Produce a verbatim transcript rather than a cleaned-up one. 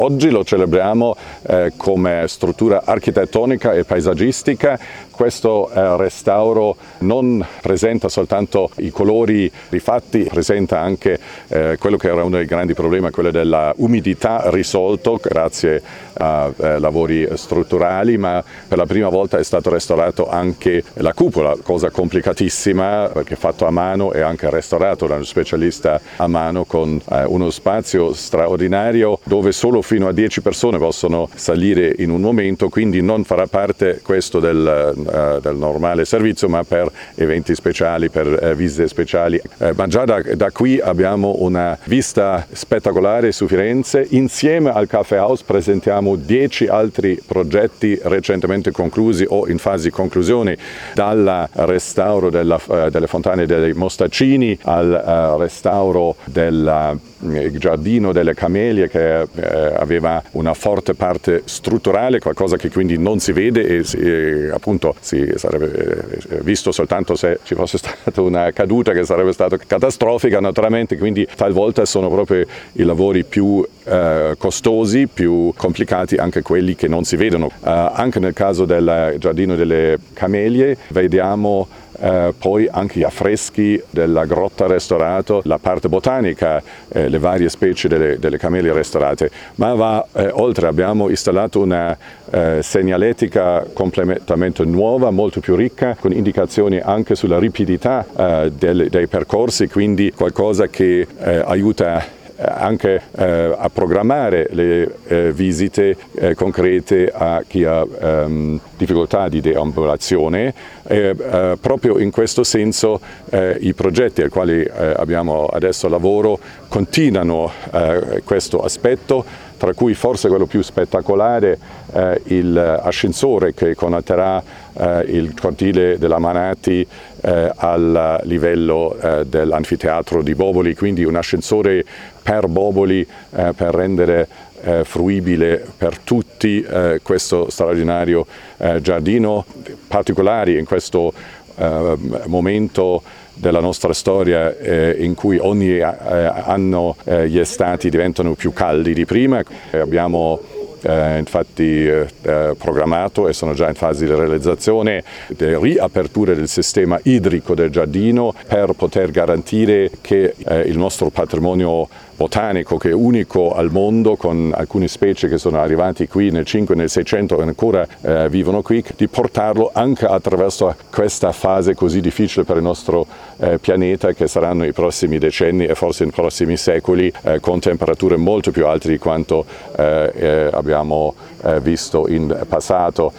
Oggi lo celebriamo eh, come struttura architettonica e paesaggistica. Questo eh, restauro non presenta soltanto i colori rifatti, presenta anche eh, quello che era uno dei grandi problemi, quello della umidità risolto grazie a eh, lavori strutturali, ma per la prima volta è stato restaurato anche la cupola, cosa complicatissima perché fatto a mano e anche restaurato da uno specialista a mano con eh, uno spazio straordinario dove solo fino a dieci persone possono salire in un momento, quindi non farà parte questo del, uh, del normale servizio, ma per eventi speciali, per uh, visite speciali. Uh, ma già da, da qui abbiamo una vista spettacolare su Firenze. Insieme al Caffè House presentiamo dieci altri progetti recentemente conclusi o in fase di conclusione, dal restauro della, uh, delle fontane dei Mostaccini al uh, restauro del uh, giardino delle Camelie, che uh, aveva una forte parte strutturale, qualcosa che quindi non si vede e, e appunto si sarebbe visto soltanto se ci fosse stata una caduta, che sarebbe stata catastrofica naturalmente, quindi talvolta sono proprio i lavori più eh, costosi, più complicati, anche quelli che non si vedono. Uh, anche nel caso del giardino delle Camelie vediamo Eh, poi anche gli affreschi della grotta restaurata, la parte botanica, eh, le varie specie delle, delle camelie restaurate, ma va eh, oltre. Abbiamo installato una eh, segnaletica completamente nuova, molto più ricca, con indicazioni anche sulla rapidità eh, del, dei percorsi, quindi qualcosa che eh, aiuta anche eh, a programmare le eh, visite eh, concrete a chi ha ehm, difficoltà di deambulazione. E, eh, proprio in questo senso eh, i progetti ai quali eh, abbiamo adesso lavoro continuano eh, questo aspetto, tra cui forse quello più spettacolare, eh, il ascensore che connetterà eh, il cortile della Manati eh, al livello eh, dell'anfiteatro di Boboli, quindi un ascensore per Boboli eh, per rendere eh, fruibile per tutti eh, questo straordinario eh, giardino, particolari in questo eh, momento della nostra storia eh, in cui ogni eh, anno eh, gli estati diventano più caldi di prima. Eh, abbiamo eh, infatti eh, programmato e sono già in fase di realizzazione delle riaperture del sistema idrico del giardino per poter garantire che eh, il nostro patrimonio botanico, che è unico al mondo, con alcune specie che sono arrivate qui nel cinquecento e nel seicento e ancora eh, vivono qui, di portarlo anche attraverso questa fase così difficile per il nostro eh, pianeta, che saranno i prossimi decenni e forse i prossimi secoli, eh, con temperature molto più alte di quanto eh, eh, abbiamo eh, visto in passato.